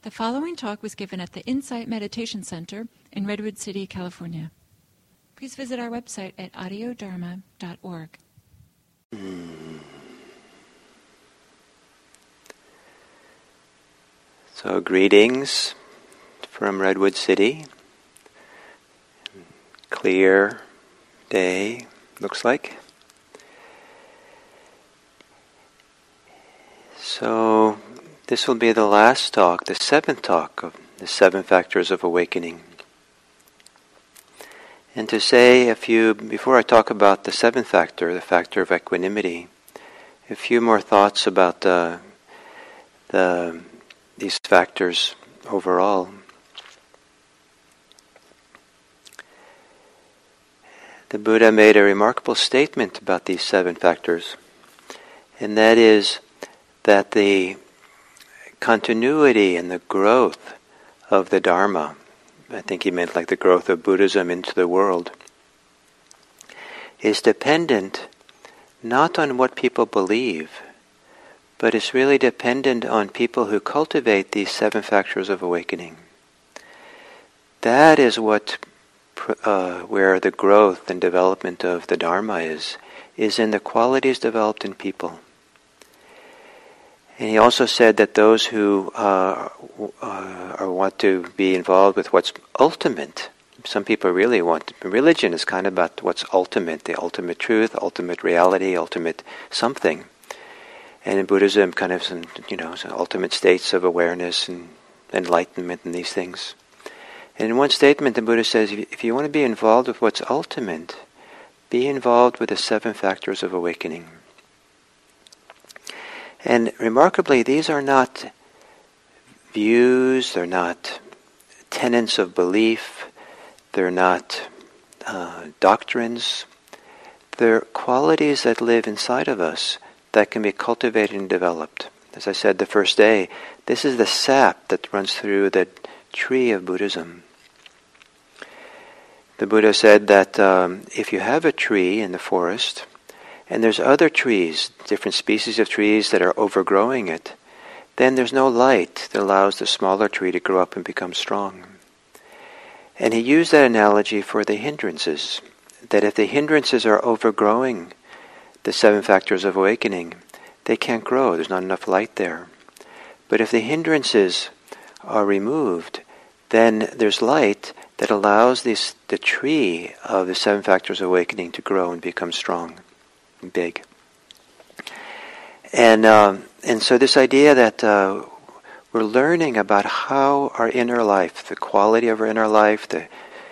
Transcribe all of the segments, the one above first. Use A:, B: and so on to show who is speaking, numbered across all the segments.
A: The following talk was given at the Insight Meditation Center in Redwood City, California. Please visit our website at audiodharma.org.
B: So greetings from Redwood City. Clear day, looks like. So this will be the last talk, the seventh talk of the 7 factors of awakening. And to say before I talk about the 7th factor, the factor of equanimity, a few more thoughts about these factors overall. The Buddha made a remarkable statement about these 7 factors, and that is that the continuity and the growth of the Dharma, I think he meant like the growth of Buddhism into the world, is dependent not on what people believe, but it's really dependent on people who cultivate these 7 factors of awakening. That is what where the growth and development of the Dharma is in the qualities developed in people. And he also said that those who want to be involved with what's ultimate, some people really want, religion is kind of about what's ultimate, the ultimate truth, ultimate reality, ultimate something. And in Buddhism, kind of some ultimate states of awareness and enlightenment and these things. And in one statement, the Buddha says, if you want to be involved with what's ultimate, be involved with the 7 factors of awakening. And remarkably, these are not views, they're not tenets of belief, they're not doctrines. They're qualities that live inside of us that can be cultivated and developed. As I said the first day, this is the sap that runs through the tree of Buddhism. The Buddha said that if you have a tree in the forest, and there's other trees, different species of trees that are overgrowing it, then there's no light that allows the smaller tree to grow up and become strong. And he used that analogy for the hindrances, that if the hindrances are overgrowing the 7 factors of awakening, they can't grow, there's not enough light there. But if the hindrances are removed, then there's light that allows the tree of the 7 factors of awakening to grow and become strong. Big. And so this idea that we're learning about how our inner life, the quality of our inner life, the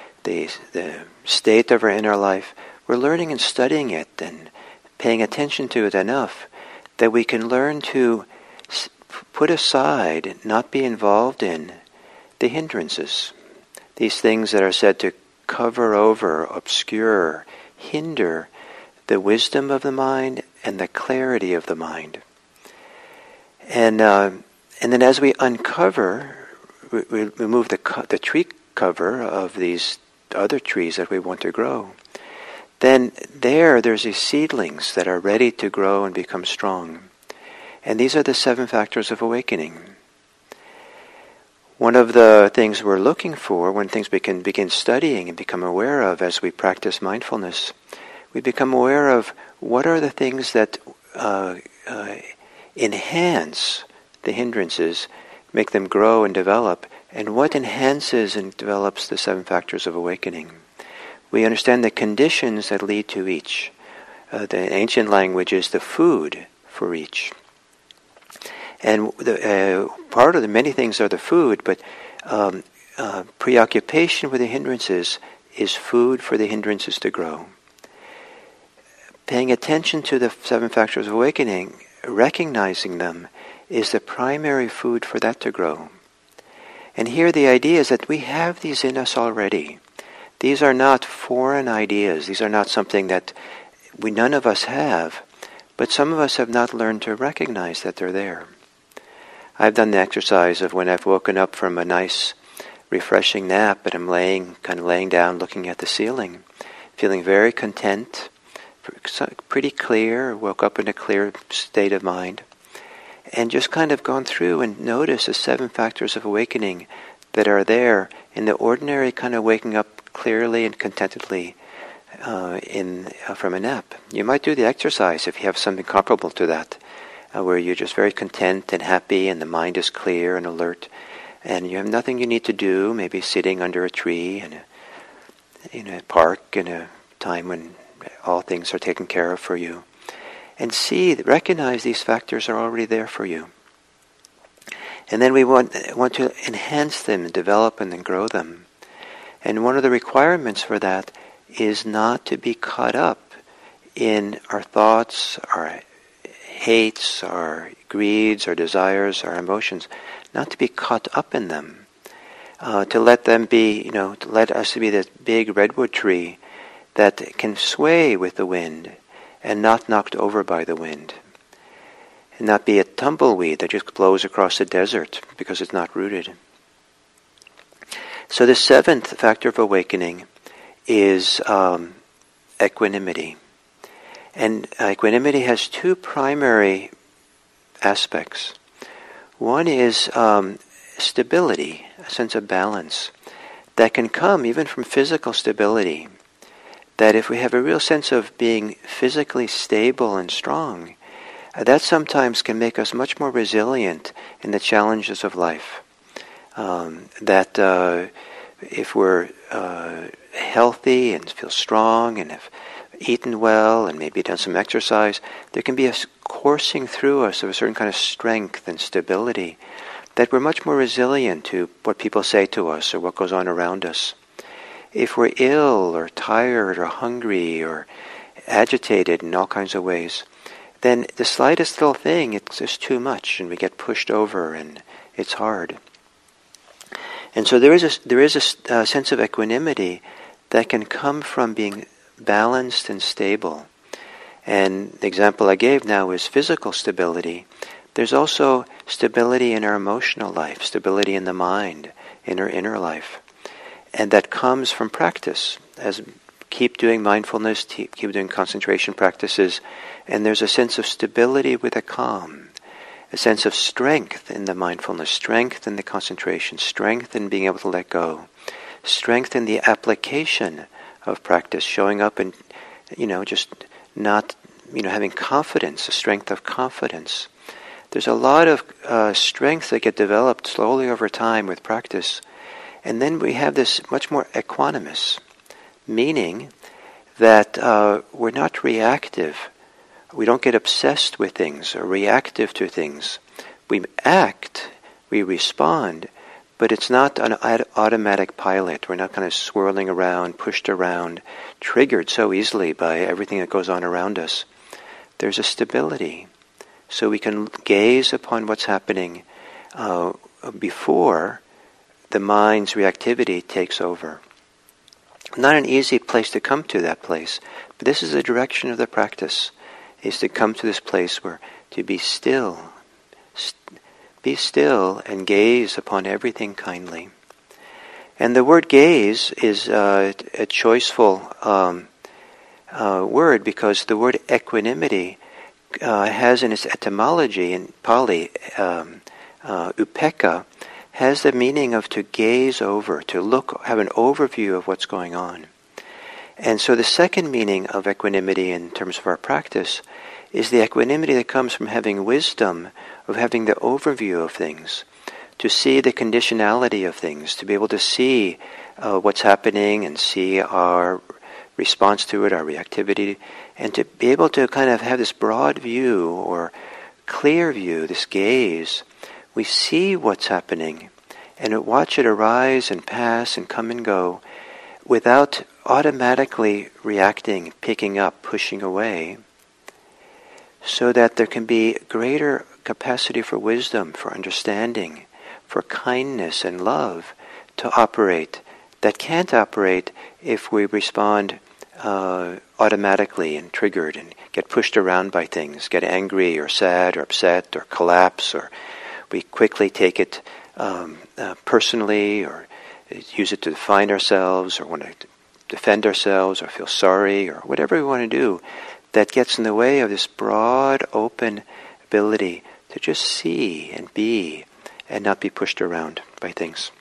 B: state of our inner life, we're learning and studying it and paying attention to it enough that we can learn to put aside, not be involved in the hindrances, these things that are said to cover over, obscure, hinder the wisdom of the mind and the clarity of the mind. And then as we uncover, we remove the tree cover of these other trees that we want to grow, then there's these seedlings that are ready to grow and become strong. And these are the 7 factors of awakening. One of the things we're looking for, when things we can begin studying and become aware of as we practice mindfulness, we become aware of what are the things that enhance the hindrances, make them grow and develop, and what enhances and develops the 7 factors of awakening. We understand the conditions that lead to each. The ancient language is the food for each. And part of the many things are the food, but preoccupation with the hindrances is food for the hindrances to grow. Paying attention to the 7 factors of awakening, recognizing them, is the primary food for that to grow. And here the idea is that we have these in us already. These are not foreign ideas. These are not something that none of us have, but some of us have not learned to recognize that they're there. I've done the exercise of when I've woken up from a nice, refreshing nap, and I'm laying down, looking at the ceiling, feeling very content, pretty clear, woke up in a clear state of mind. and just kind of gone through and noticed the 7 factors of awakening that are there in the ordinary kind of waking up clearly and contentedly from a nap. You might do the exercise if you have something comparable to that, where you're just very content and happy and the mind is clear and alert, and you have nothing you need to do, maybe sitting under a tree in a park in a time when all things are taken care of for you. And recognize these factors are already there for you. And then we want to enhance them and develop and then grow them. And one of the requirements for that is not to be caught up in our thoughts, our hates, our greeds, our desires, our emotions, not to be caught up in them. To let them be, to let us be this big redwood tree that can sway with the wind and not knocked over by the wind. And not be a tumbleweed that just blows across the desert because it's not rooted. So the 7th factor of awakening is equanimity. And equanimity has 2 primary aspects. One is stability, a sense of balance that can come even from physical stability. That if we have a real sense of being physically stable and strong, that sometimes can make us much more resilient in the challenges of life. If we're healthy and feel strong and have eaten well and maybe done some exercise, there can be a coursing through us of a certain kind of strength and stability that we're much more resilient to what people say to us or what goes on around us. If we're ill or tired or hungry or agitated in all kinds of ways, then the slightest little thing, it's just too much and we get pushed over and it's hard. And so there is a sense of equanimity that can come from being balanced and stable. And the example I gave now is physical stability. There's also stability in our emotional life, stability in the mind, in our inner life. And that comes from practice. As keep doing mindfulness, keep doing concentration practices, and there's a sense of stability with a calm, a sense of strength in the mindfulness, strength in the concentration, strength in being able to let go, strength in the application of practice, showing up and, just not, having confidence, a strength of confidence. There's a lot of strength that get developed slowly over time with practice. And then we have this much more equanimous, meaning that we're not reactive. We don't get obsessed with things or reactive to things. We act, we respond, but it's not an automatic pilot. We're not kind of swirling around, pushed around, triggered so easily by everything that goes on around us. There's a stability. So we can gaze upon what's happening before the mind's reactivity takes over. Not an easy place to come to that place, but this is the direction of the practice, is to come to this place where to be still and gaze upon everything kindly. And the word gaze is a choiceful word because the word equanimity has in its etymology in Pali, upekkha, has the meaning of to gaze over, to look, have an overview of what's going on. And so the second meaning of equanimity in terms of our practice is the equanimity that comes from having wisdom, of having the overview of things, to see the conditionality of things, to be able to see what's happening and see our response to it, our reactivity, and to be able to kind of have this broad view or clear view, this gaze. We see what's happening and watch it arise and pass and come and go without automatically reacting, picking up, pushing away, so that there can be greater capacity for wisdom, for understanding, for kindness and love to operate that can't operate if we respond automatically and triggered and get pushed around by things, get angry or sad or upset or collapse, or we quickly take it personally or use it to define ourselves or want to defend ourselves or feel sorry or whatever we want to do that gets in the way of this broad, open ability to just see and be and not be pushed around by things.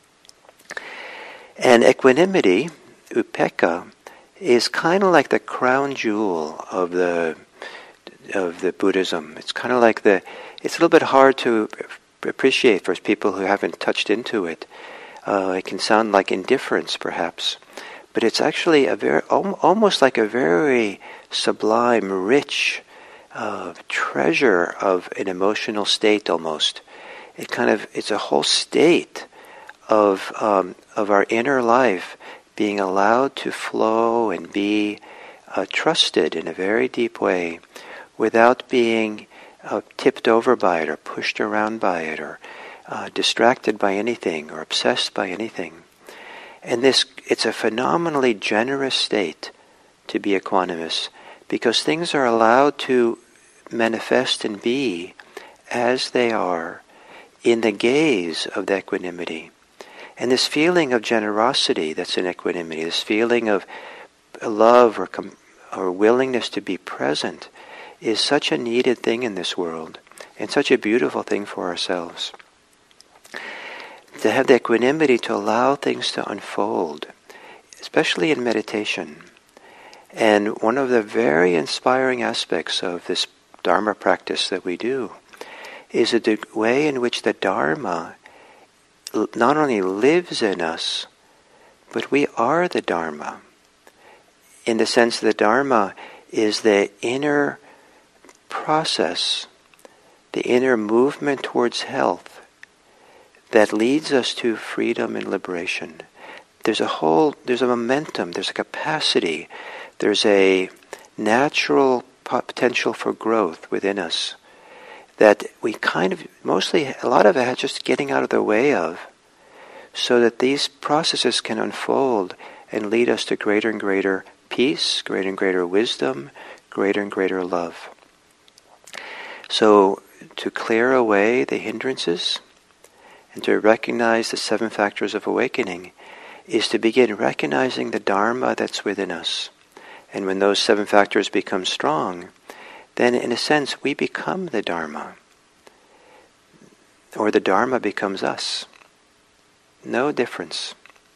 B: And equanimity, upekkha, is kind of like the crown jewel of the Buddhism. It's kind of like it's a little bit hard to appreciate for people who haven't touched into it. It can sound like indifference, perhaps, but it's actually almost like a very sublime, rich treasure of an emotional state. Almost, it's a whole state of our inner life being allowed to flow and be trusted in a very deep way, without being tipped over by it or pushed around by it or distracted by anything or obsessed by anything. And it's a phenomenally generous state to be equanimous, because things are allowed to manifest and be as they are in the gaze of the equanimity. And this feeling of generosity that's in equanimity, this feeling of love or willingness to be present, is such a needed thing in this world, and such a beautiful thing for ourselves. To have the equanimity to allow things to unfold, especially in meditation. And one of the very inspiring aspects of this Dharma practice that we do is the way in which the Dharma not only lives in us, but we are the Dharma. In the sense that the Dharma is the inner process, the inner movement towards health that leads us to freedom and liberation. There's a momentum, there's a capacity, there's a natural potential for growth within us that we a lot of it is just getting out of the way of, so that these processes can unfold and lead us to greater and greater peace, greater and greater wisdom, greater and greater love. So, to clear away the hindrances and to recognize the 7 factors of awakening is to begin recognizing the Dharma that's within us. And when those 7 factors become strong, then in a sense we become the Dharma. Or the Dharma becomes us. No difference.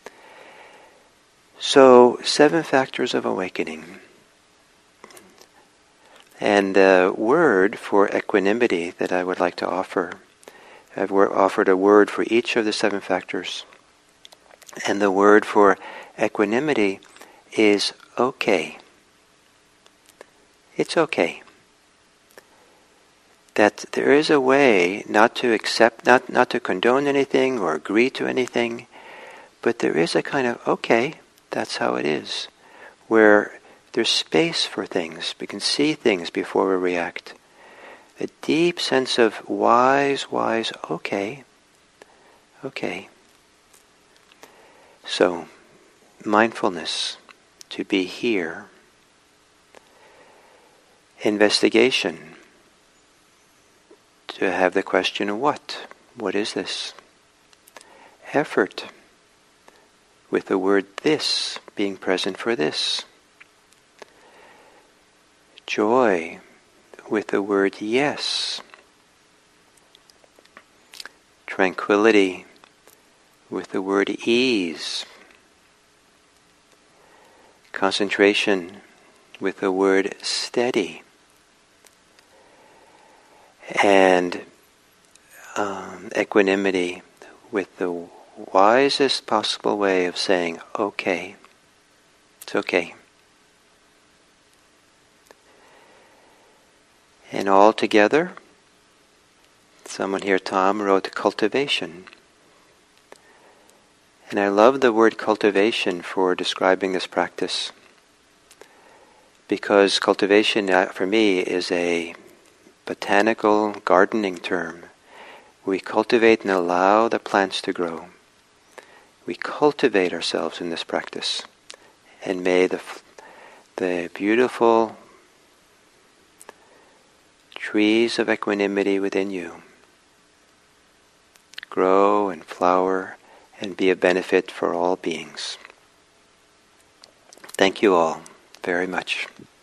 B: So, 7 factors of awakening. And the word for equanimity that I would like to offer, I've offered a word for each of the 7 factors. And the word for equanimity is okay. It's okay. That there is a way not to accept, not to condone anything or agree to anything, but there is a kind of, okay, that's how it is, where there's space for things. We can see things before we react. A deep sense of wise, okay. So, mindfulness, to be here. Investigation, to have the question, what? What is this? Effort, with the word this, being present for this. Joy, with the word yes. Tranquility, with the word ease. Concentration, with the word steady. And equanimity, with the wisest possible way of saying, okay, it's okay. And all together, someone here, Tom, wrote cultivation. And I love the word cultivation for describing this practice, because cultivation for me is a botanical gardening term. We cultivate and allow the plants to grow. We cultivate ourselves in this practice. And may the beautiful trees of equanimity within you grow and flower and be a benefit for all beings. Thank you all very much.